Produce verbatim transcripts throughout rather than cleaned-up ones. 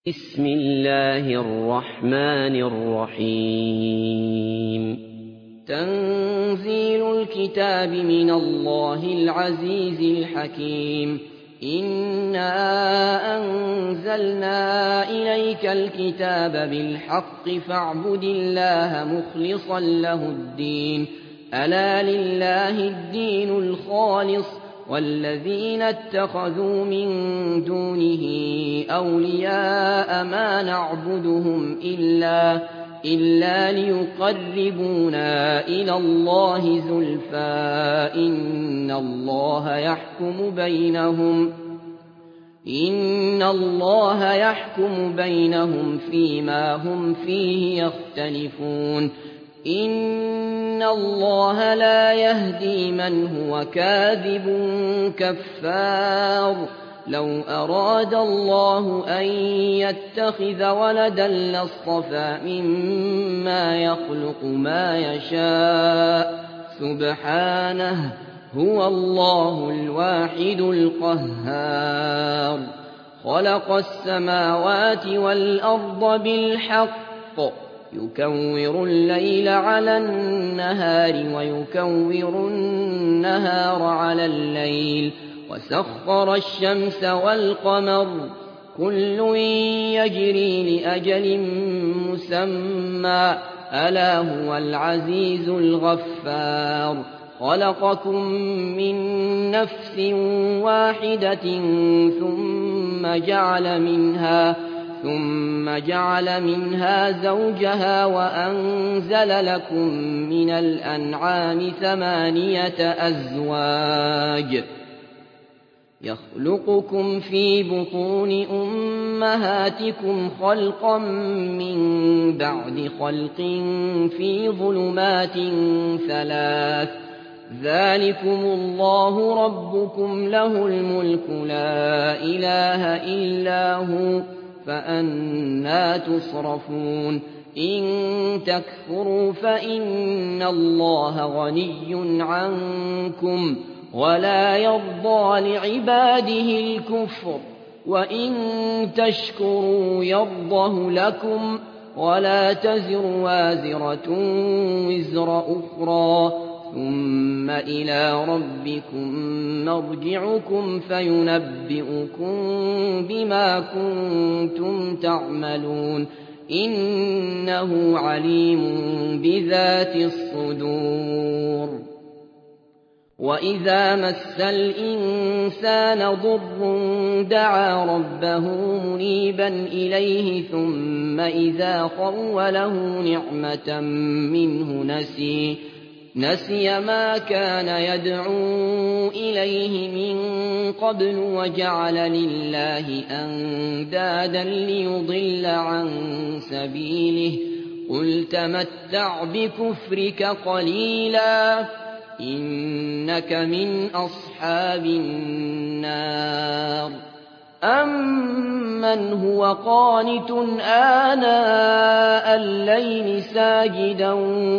بسم الله الرحمن الرحيم تنزيل الكتاب من الله العزيز الحكيم إنا أنزلنا إليك الكتاب بالحق فاعبد الله مخلصا له الدين ألا لله الدين الخالص والذين اتخذوا من دونه أولياء ما نعبدهم إلا, إلا ليقربونا إلى الله زلفى إن الله يحكم بينهم إن الله يحكم بينهم فيما هم فيه يختلفون إن الله لا يهدي من هو كاذب كفار لو أراد الله أن يتخذ ولدا لاصطفى مما يخلق ما يشاء سبحانه هو الله الواحد القهار خلق السماوات والأرض بالحق يكور الليل على النهار ويكور النهار على الليل وسخر الشمس والقمر كل يجري لأجل مسمى ألا هو العزيز الغفار خلقكم من نفس واحدة ثم جعل منها ثم جعل منها زوجها وأنزل لكم من الأنعام ثمانية أزواج يخلقكم في بطون أمهاتكم خلقا من بعد خلق في ظلمات ثلاث ذلكم الله ربكم له الملك لا إله إلا هو فأنى تصرفون إن تكفروا فإن الله غني عنكم ولا يرضى لعباده الكفر وإن تشكروا يرضه لكم ولا تزر وازرة وزر أخرى ثم إلى ربكم مرجعكم فينبئكم بما كنتم تعملون إنه عليم بذات الصدور وإذا مس الإنسان ضر دعا ربه منيبا إليه ثم إذا خوله نعمة منه نسي نسي ما كان يدعو إليه من قبل وجعل لله أندادا ليضل عن سبيله قل تمتع بكفرك قليلا إنك من أصحاب النار أمن هو قانت آناء الليل ساجدا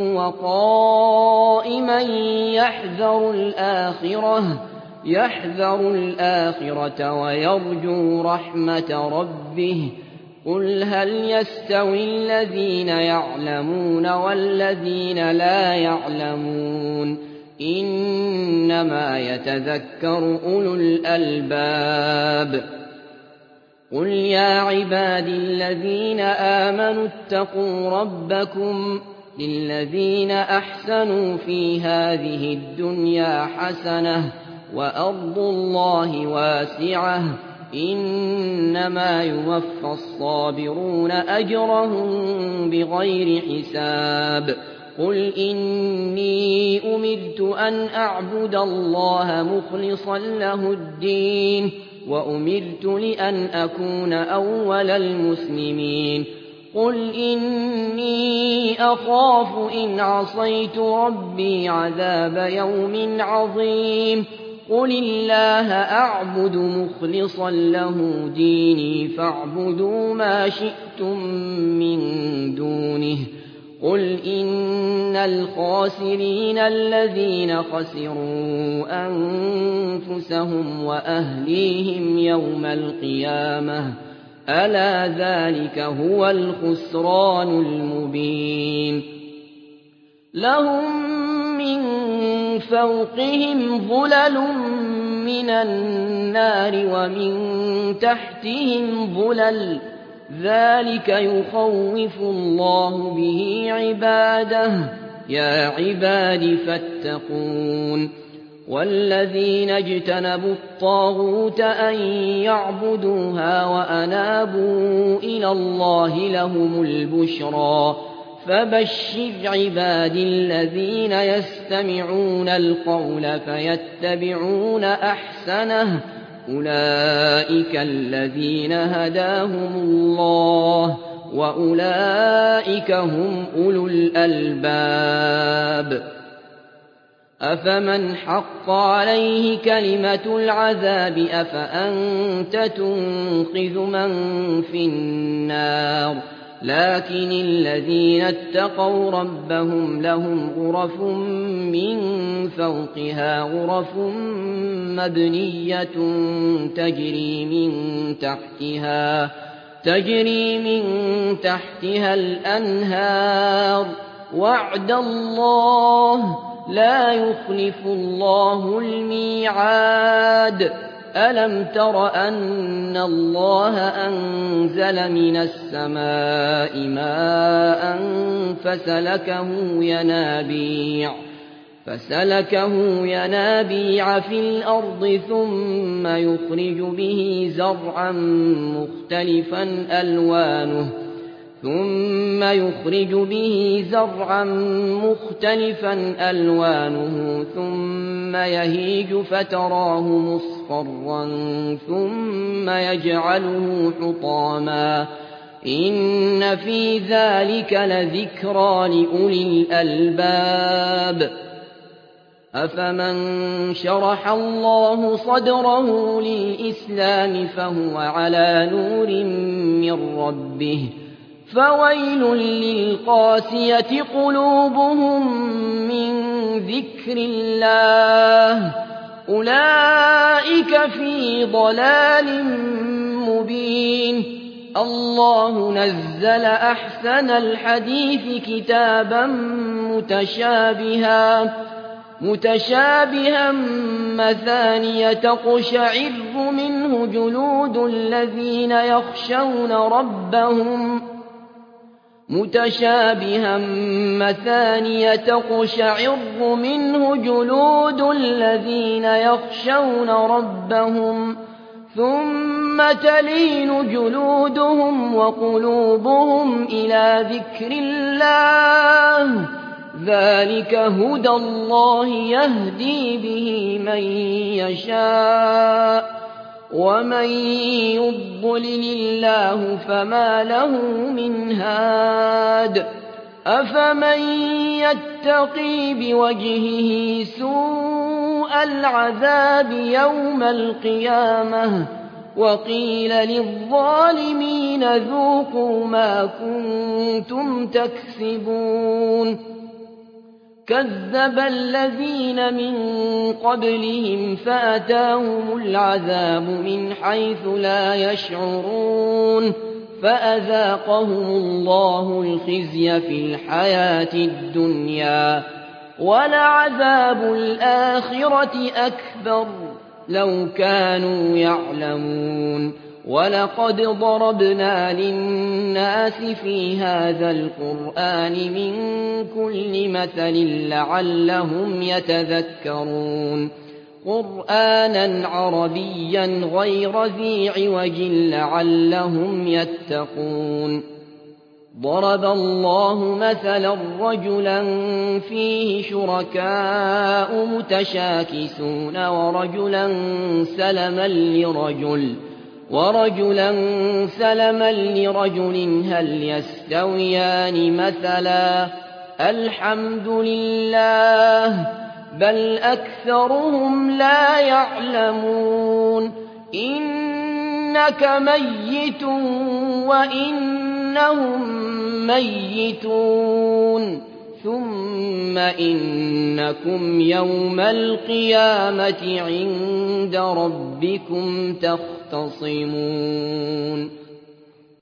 وقائما يحذر الآخرة يحذر الآخرة ويرجو رحمة ربه قل هل يستوي الذين يعلمون والذين لا يعلمون إنما يتذكر أولو الألباب قل يا عبادي الذين آمنوا اتقوا ربكم للذين أحسنوا في هذه الدنيا حسنة وأرض الله واسعة إنما يوفى الصابرون أجرهم بغير حساب قل إني أمرت أن أعبد الله مخلصا له الدين وأمرت لأن أكون أول المسلمين قل إني أخاف إن عصيت ربي عذاب يوم عظيم قل الله أعبد مخلصا له ديني فاعبدوا ما شئتم من دونه قل إن الخاسرين الذين خسروا أنفسهم وأهليهم يوم القيامة ألا ذلك هو الخسران المبين لهم من فوقهم ظلل من النار ومن تحتهم ظلل ذلك يخوف الله به عباده يا عباد فاتقون والذين اجتنبوا الطاغوت أن يعبدوها وأنابوا إلى الله لهم البشرى فبشر عبادي الذين يستمعون القول فيتبعون أحسنه أولئك الذين هداهم الله وأولئك هم أولو الألباب أفمن حق عليه كلمة العذاب أفأنت تنقذ من في النار لكن الذين اتقوا ربهم لهم غرف من فوقها غرف مبنية تجري من تحتها تجري من تحتها الأنهار وعد الله لا يخلف الله الميعاد ألم تر أن الله أنزل من السماء ماء فسلكه ينابيع فسلكه ينابيع في الأرض ثم يخرج به زرعا مختلفا ألوانه ثم يخرج به زرعا مختلفا ألوانه ثم يهيج فتراه مصفرا ثم يجعله حطاما إن في ذلك لذكرى لأولي الألباب أفمن شرح الله صدره للإسلام فهو على نور من ربه فويل للقاسية قلوبهم من ذكر الله أولئك في ضلال مبين الله نزل أحسن الحديث كتابا متشابها متشابها مثانية تقشعر منه جلود الذين يخشون ربهم متشابها مثانية تقشعر منه جلود الذين يخشون ربهم ثم تلين جلودهم وقلوبهم إلى ذكر الله ذلك هدى الله يهدي به من يشاء ومن يضلل الله فما له من هاد أفمن يتقي بوجهه سوء العذاب يوم القيامة وقيل للظالمين ذوقوا ما كنتم تكسبون كذب الذين من قبلهم فأتاهم العذاب من حيث لا يشعرون فأذاقهم الله الخزي في الحياة الدنيا ولعذاب الآخرة أكبر لو كانوا يعلمون ولقد ضربنا للناس في هذا القرآن من كل مثل لعلهم يتذكرون قرآنا عربيا غير ذي عوج لعلهم يتقون ضرب الله مثلا رجلا فيه شركاء متشاكسون ورجلا سلما لرجل ورجلا سلما لرجل هل يستويان مثلا الحمد لله بل أكثرهم لا يعلمون إنك ميت وإنهم ميتون ثم إنكم يوم القيامة عند ربكم تختصمون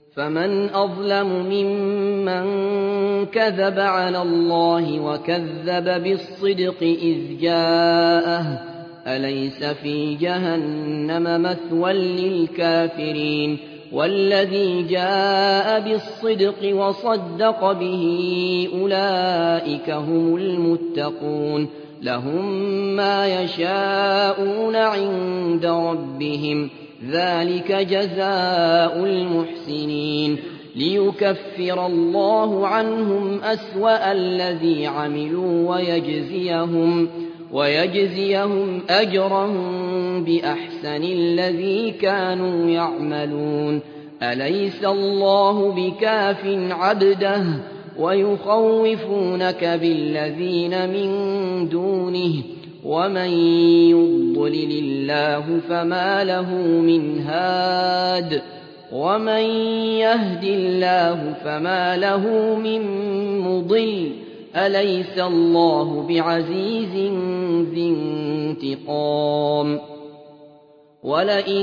فمن أظلم ممن كذب على الله وكذب بالصدق إذ جاءه أليس في جهنم مثوى للكافرين والذي جاء بالصدق وصدق به أولئك هم المتقون لهم ما يشاءون عند ربهم ذلك جزاء المحسنين ليكفر الله عنهم أسوأ الذي عملوا ويجزيهم ويجزيهم أجرهم بأحسن الذي كانوا يعملون أليس الله بكاف عبده ويخوفونك بالذين من دونه ومن يضلل الله فما له من هاد ومن يهد الله فما له من مضل أليس الله بعزيز ذي انتقام ولئن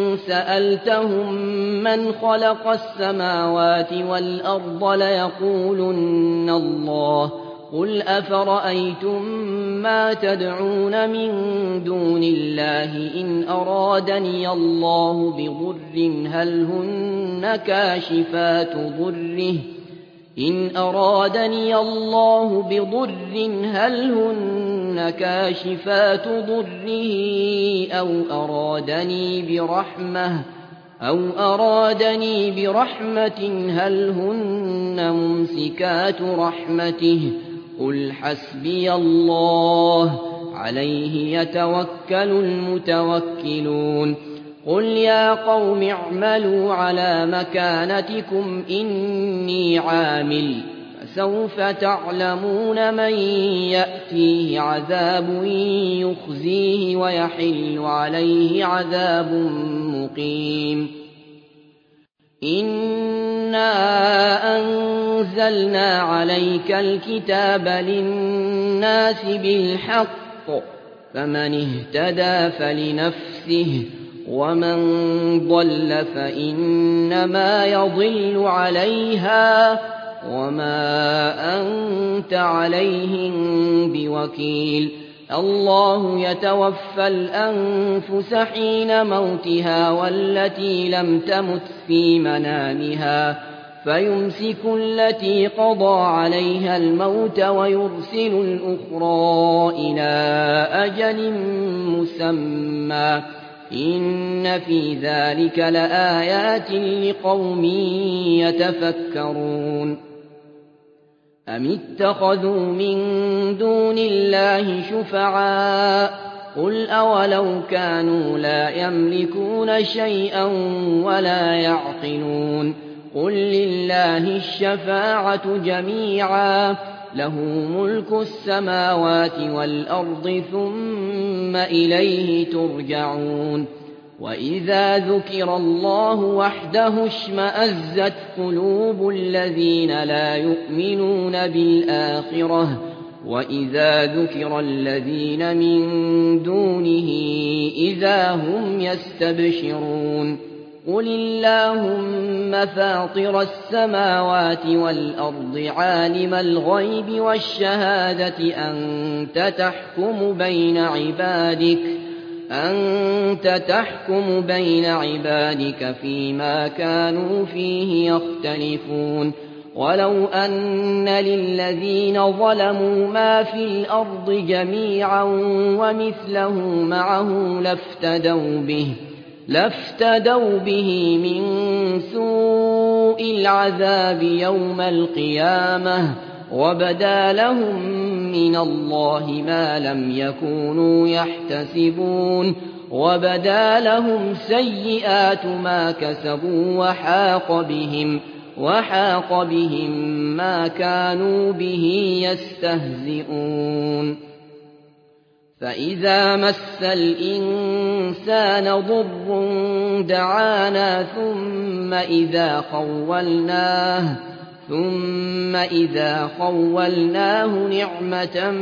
سألتهم من خلق السماوات والأرض ليقولن الله قل أفرأيتم ما تدعون من دون الله إن أرادني الله بضر هل هن كاشفات ضره إن أرادني الله بضر هل هن كاشفات ضره أو أرادني برحمة أو أرادني برحمة هل هن ممسكات رحمته قل حسبي الله عليه يتوكل المتوكلون قل يا قوم اعملوا على مكانتكم إني عامل فسوف تعلمون من يأتيه عذاب يخزيه ويحل عليه عذاب مقيم إنا أنزلنا عليك الكتاب للناس بالحق فمن اهتدى فلنفسه ومن ضل فإنما يضل عليها وما أنت عليهم بوكيل الله يتوفى الأنفس حين موتها والتي لم تمت في منامها فيمسك التي قضى عليها الموت ويرسل الأخرى إلى أجل مسمى إن في ذلك لآيات لقوم يتفكرون أم اتخذوا من دون الله شفعاء قل أولو كانوا لا يملكون شيئا ولا يعقلون قل لله الشفاعة جميعا له ملك السماوات والأرض ثم إليه ترجعون وإذا ذكر الله وحده اشمأزت قلوب الذين لا يؤمنون بالآخرة وإذا ذكر الذين من دونه إذا هم يستبشرون قل اللهم فاطر السماوات والأرض عالم الغيب والشهادة أنت تحكم بين عبادك أنت تحكم بين عبادك فيما كانوا فيه يختلفون ولو أن للذين ظلموا ما في الأرض جميعا ومثله معه لافتدوا به لافتدوا به من سوء العذاب يوم القيامة وبدا لهم من الله ما لم يكونوا يحتسبون وبدا لهم سيئات ما كسبوا وحاق بهم وحاق بهم ما كانوا به يستهزئون فإذا مس الإنسان ضر دعانا ثم إذا خولناه ثم إذا خولناه نعمة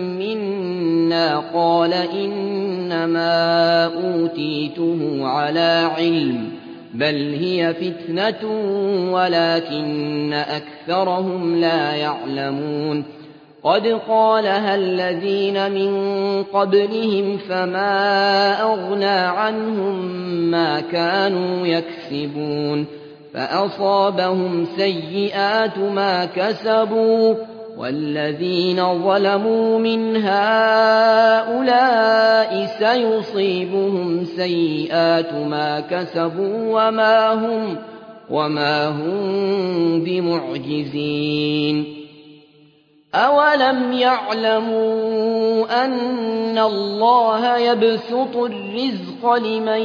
منا قال إنما أوتيته على علم بل هي فتنة ولكن أكثرهم لا يعلمون قد قالها الذين من قبلهم فما أغنى عنهم ما كانوا يكسبون فأصابهم سيئات ما كسبوا والذين ظلموا من هؤلاء سيصيبهم سيئات ما كسبوا وما هم, وما هم بمعجزين أولم يعلموا أن الله يبسط الرزق لمن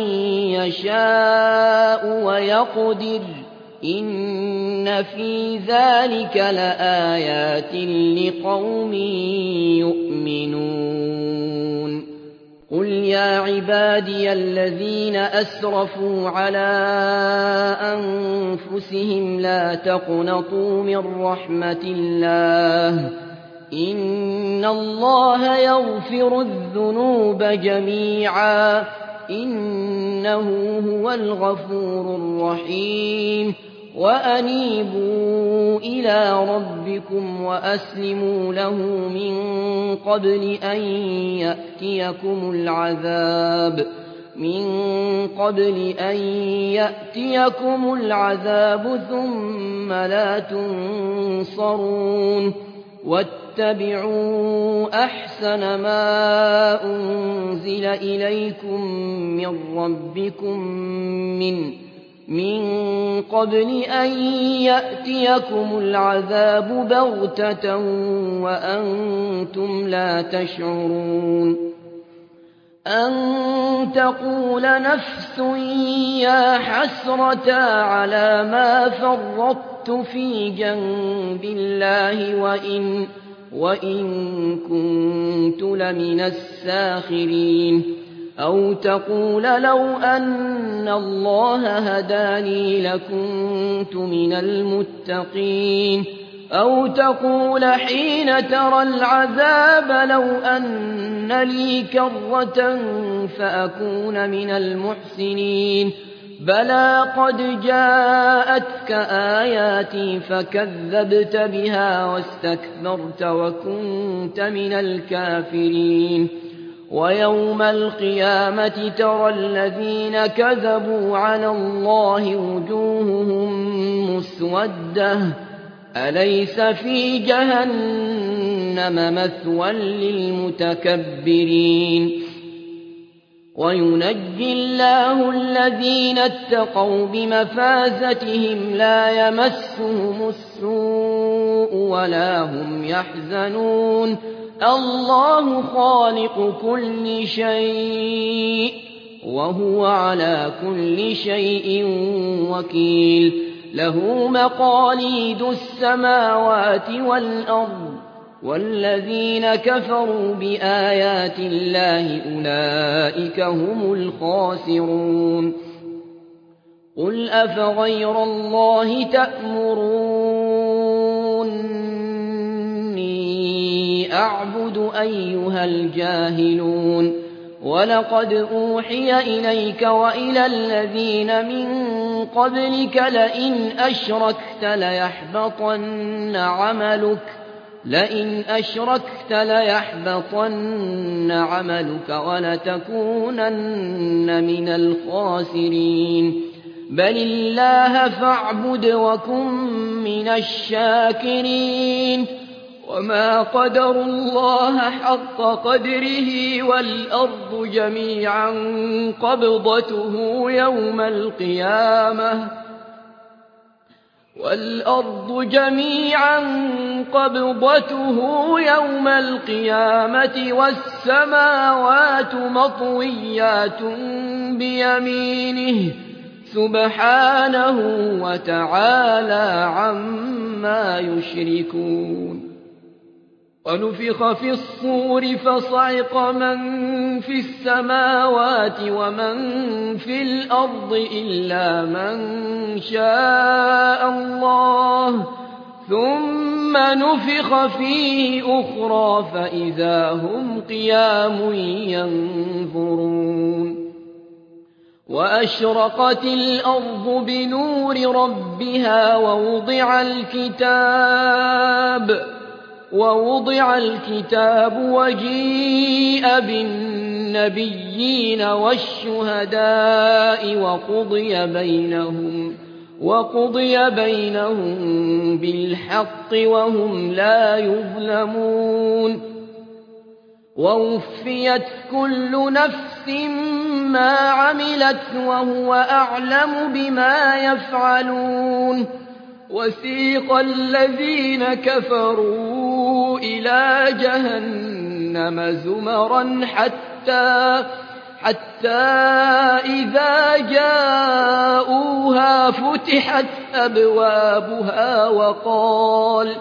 يشاء ويقدر إن في ذلك لآيات لقوم يؤمنون قل يا عبادي الذين أسرفوا على أنفسهم لا تقنطوا من رحمة الله إن الله يغفر الذنوب جميعا إنه هو الغفور الرحيم وأنيبوا إلى ربكم وأسلموا له من قبل أن يأتيكم العذاب من قبل أن يأتيكم العذاب ثم لا تنصرون واتبعوا أحسن ما أنزل إليكم من ربكم من من قبل أن يأتيكم العذاب بغتة وأنتم لا تشعرون أن تقول نفس يا حسرة على ما فرطت في جنب الله وإن, وإن كنت لمن الساخرين أو تقول لو أن الله هداني لكنت من المتقين أو تقول حين ترى العذاب لو أن لي كرة فأكون من المحسنين بلى قد جاءتك آياتي فكذبت بها واستكبرت وكنت من الكافرين ويوم القيامة ترى الذين كذبوا على الله وجوههم مسودة أليس في جهنم مثوى للمتكبرين وينجي الله الذين اتقوا بمفازتهم لا يمسهم السوء ولا هم يحزنون الله خالق كل شيء وهو على كل شيء وكيل له مقاليد السماوات والأرض والذين كفروا بآيات الله أولئك هم الخاسرون قل أفغير الله تأمروني أعبد أيها الجاهلون ولقد أوحي إليك وإلى الذين من قبلك لئن أشركت ليحبطن عملك لئن أشركت ليحبطن عملك ولتكونن من الخاسرين بل الله فاعبد وكن من الشاكرين وما قدروا الله حق قدره والأرض جميعا قبضته يوم القيامة والأرض جميعا قبضته يوم القيامة والسماوات مطويات بيمينه سبحانه وتعالى عما يشركون ونفخ في الصور فصعق من في السماوات ومن في الأرض إلا من شاء الله ثم نفخ فيه أخرى فإذا هم قيام ينظرون وأشرقت الأرض بنور ربها ووضع الكتاب ووضع الكتاب وجيء بالنبيين والشهداء وقضي بينهم وقضي بينهم بالحق وهم لا يظلمون ووفيت كل نفس ما عملت وهو أعلم بما يفعلون وسيق الذين كفروا إلى جهنم زمرا حتى حتى إذا جاءوها فتحت أبوابها وقال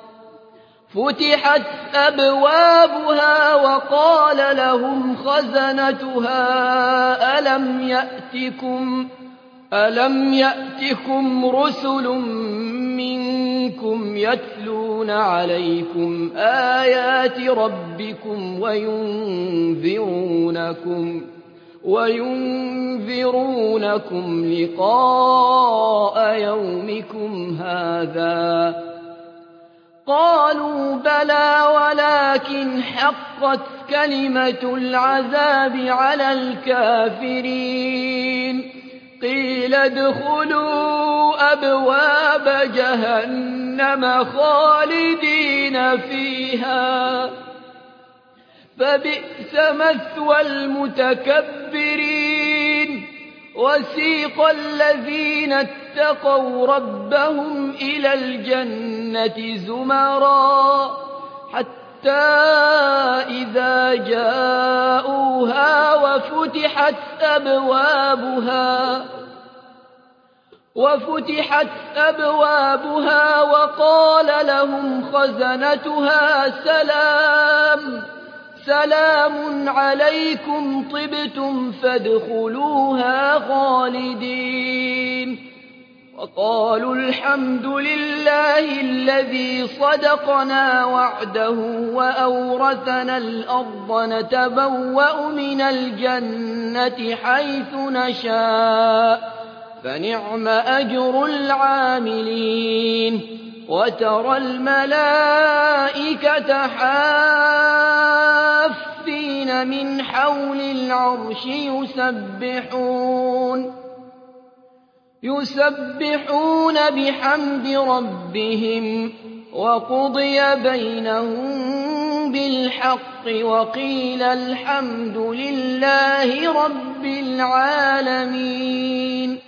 فتحت أبوابها وقال لهم خزنتها ألم يأتكم ألم يأتكم رسل منكم يتلون عليكم آيات ربكم وينذرونكم وينذرونكم لقاء يومكم هذا قالوا بلى ولكن حقت كلمة العذاب على الكافرين قيل ادخلوا أبواب جهنم خالدين فيها فبئس مثوى المتكبرين وسيق الذين اتقوا ربهم إلى الجنة زمرا حتى إذا جاءوها وفتحت أبوابها وفتحت أبوابها وقال لهم خزنتها سلام سلام عليكم طبتم فادخلوها خالدين وقالوا الحمد لله الذي صدقنا وعده وأورثنا الأرض نتبوأ من الجنة حيث نشاء فنعم أجر العاملين وترى الملائكة حافين من حول العرش يسبحون يسبحون بحمد ربهم وقضي بينهم بالحق وقيل الحمد لله رب العالمين